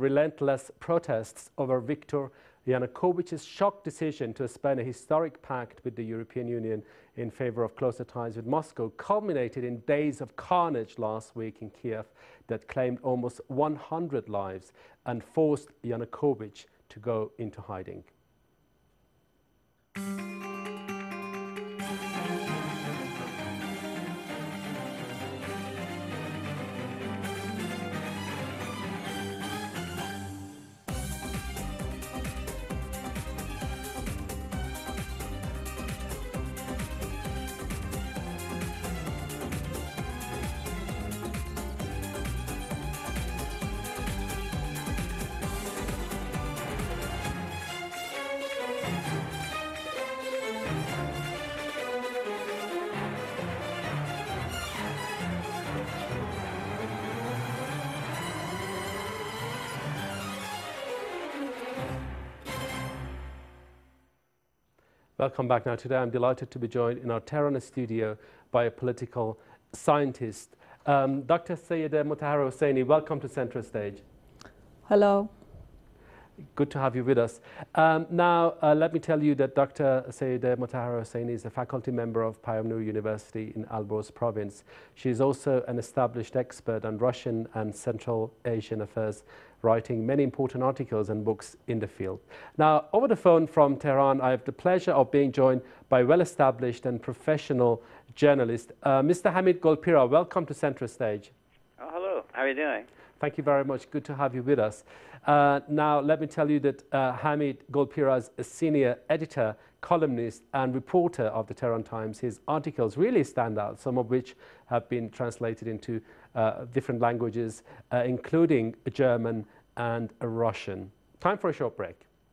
relentless protests over Viktor Yanukovych's shock decision to suspend a historic pact with the European Union in favor of closer ties with Moscow culminated in days of carnage last week in Kiev that claimed almost 100 lives and forced Yanukovych to go into hiding. Welcome back. Now today I'm delighted to be joined in our Tehran studio by a political scientist. Dr. Sayedeh Motahhara Hosseini, welcome to Central Stage. Hello. Good to have you with us. Let me tell you that Dr. Sayedeh Motahhara Hosseini is a faculty member of Payam-Nur University in Alborz province. She is also an established expert on Russian and Central Asian affairs, writing many important articles and books in the field. Now, over the phone from Tehran, I have the pleasure of being joined by well-established and professional journalist, Mr. Hamid Golpira. Welcome to Central Stage. Oh, hello. How are you doing? Thank you very much. Good to have you with us. Now, let me tell you that Hamid Golpira is a senior editor, columnist, and reporter of the Tehran Times. His articles really stand out, some of which have been translated into different languages, including German and Russian. Time for a short break.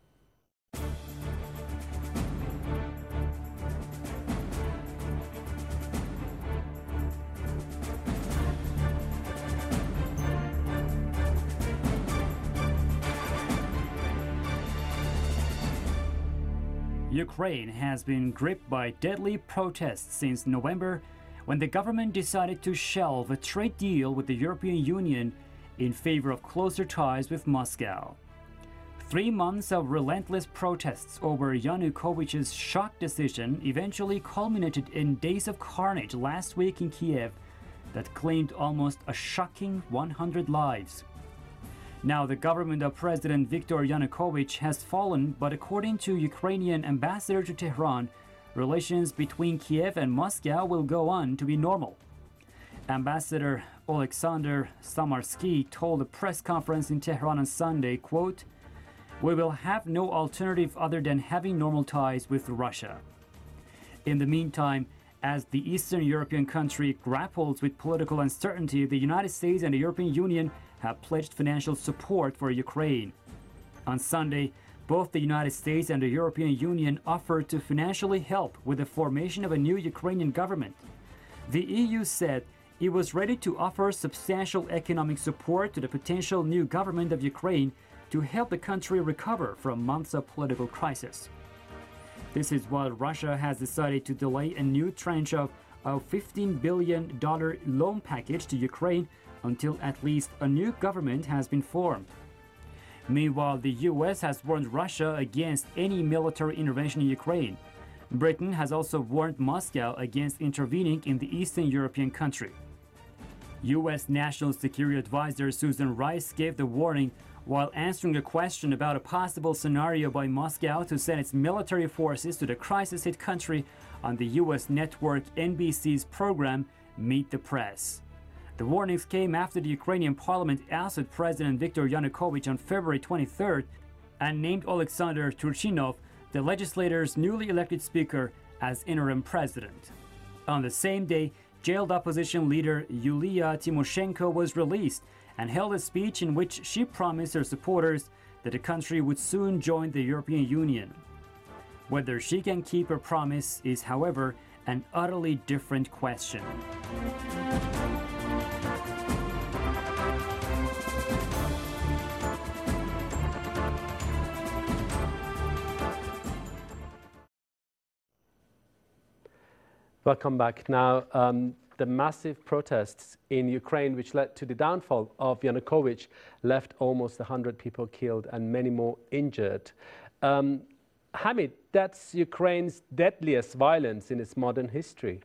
Ukraine has been gripped by deadly protests since November, when the government decided to shelve a trade deal with the European Union in favor of closer ties with Moscow. 3 months of relentless protests over Yanukovych's shock decision eventually culminated in days of carnage last week in Kiev that claimed almost a shocking 100 lives. Now, the government of President Viktor Yanukovych has fallen, but according to Ukrainian ambassador to Tehran, relations between Kiev and Moscow will go on to be normal. Ambassador Oleksandr Samarsky told a press conference in Tehran on Sunday, quote, "We will have no alternative other than having normal ties with Russia." In the meantime, as the Eastern European country grapples with political uncertainty, the United States and the European Union have pledged financial support for Ukraine. On Sunday, both the United States and the European Union offered to financially help with the formation of a new Ukrainian government. The EU said it was ready to offer substantial economic support to the potential new government of Ukraine to help the country recover from months of political crisis. This is while Russia has decided to delay a new tranche of a $15 billion loan package to Ukraine until at least a new government has been formed. Meanwhile, the US has warned Russia against any military intervention in Ukraine. Britain has also warned Moscow against intervening in the Eastern European country. US National Security Advisor Susan Rice gave the warning while answering a question about a possible scenario by Moscow to send its military forces to the crisis-hit country on the US network NBC's program Meet the Press. The warnings came after the Ukrainian parliament ousted President Viktor Yanukovych on February 23rd and named Alexander Turchinov, the legislator's newly elected speaker, as interim president. On the same day, jailed opposition leader Yulia Tymoshenko was released and held a speech in which she promised her supporters that the country would soon join the European Union. Whether she can keep her promise is, however, an utterly different question. Welcome back. Now, the massive protests in Ukraine, which led to the downfall of Yanukovych, left almost 100 people killed and many more injured. Hamid, that's Ukraine's deadliest violence in its modern history.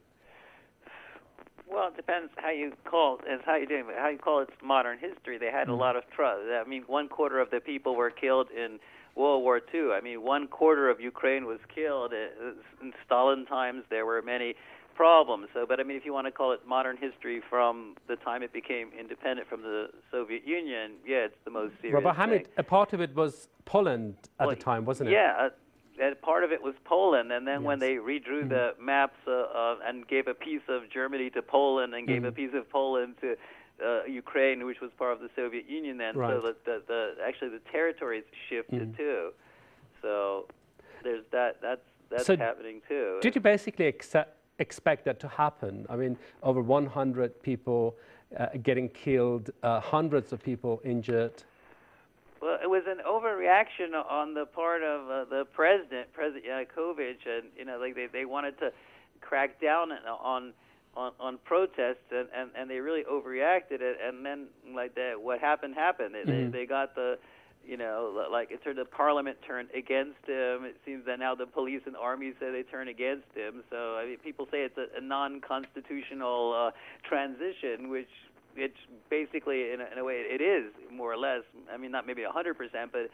Well, it depends how you call it. How you doing? How you call it modern history? They had a lot of trust. I mean, 1/4 of the people were killed in World War II. I mean, 1/4 of Ukraine was killed in Stalin times. There were many problems. So, but I mean, if you want to call it modern history from the time it became independent from the Soviet Union, yeah, it's the most serious But Hamid, thing. a part of it was Poland at the time, wasn't it? Yeah. Part of it was Poland, and then when Yes. they redrew the maps and gave a piece of Germany to Poland and gave a piece of Poland to Ukraine, which was part of the Soviet Union then, Right. so that actually the territories shifted too. So there's that's So happening too. Did you basically expect that to happen? I mean, over 100 people getting killed, hundreds of people injured. Well, it was an overreaction on the part of the President Yanukovych, and like they wanted to crack down on protests, and they really overreacted it, and then like that, what happened. They got the, like it turned the Parliament turned against him. It seems that now the police and army say they turn against him. So I mean, people say it's a non-constitutional transition, which. It's basically, in a way, it is more or less. I mean, not maybe 100%, but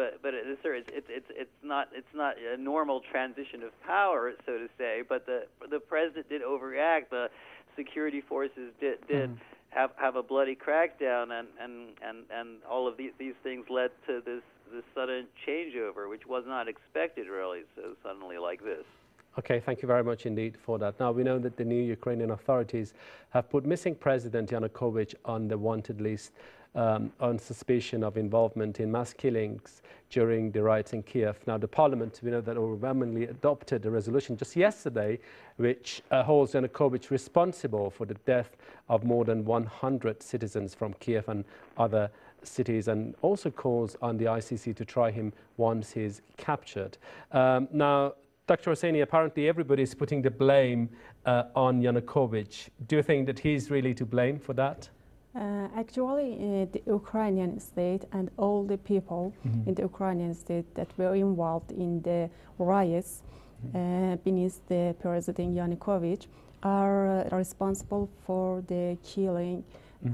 it's not a normal transition of power, so to say. But the president did overreact. The security forces did have a bloody crackdown, and all of these things led to this sudden changeover, which was not expected really so suddenly like this. Okay, thank you very much indeed for that. Now, we know that the new Ukrainian authorities have put missing President Yanukovych on the wanted list on suspicion of involvement in mass killings during the riots in Kiev. Now, the parliament, we know that overwhelmingly adopted a resolution just yesterday which holds Yanukovych responsible for the death of more than 100 citizens from Kiev and other cities, and also calls on the ICC to try him once he's captured. Now, Dr. Hosseini, apparently everybody is putting the blame on Yanukovych. Do you think that he's really to blame for that? Actually, the Ukrainian state and all the people in the Ukrainian state that were involved in the riots beneath the President Yanukovych are responsible for the killing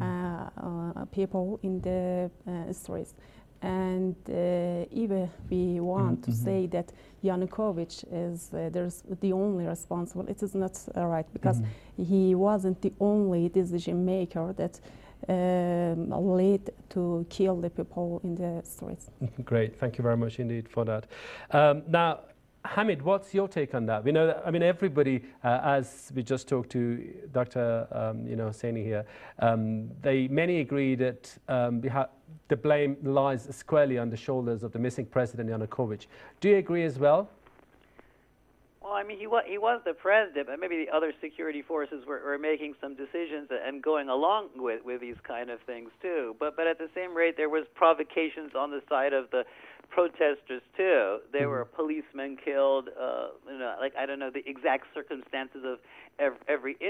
people in the streets. And even we want to say that Yanukovych is there's the only responsible, it is not right, because he wasn't the only decision maker that led to kill the people in the streets. Great, thank you very much indeed for that. Now, Hamid, what's your take on that? We know that, I mean, everybody, as we just talked to Dr. Hosseini here, many agree that the blame lies squarely on the shoulders of the missing President Yanukovych. Do you agree as well? Well, I mean, he was the president, but maybe the other security forces were making some decisions and going along with these kind of things too. But at the same rate, there was provocations on the side of the protesters too. There were policemen killed. Like I don't know the exact circumstances of every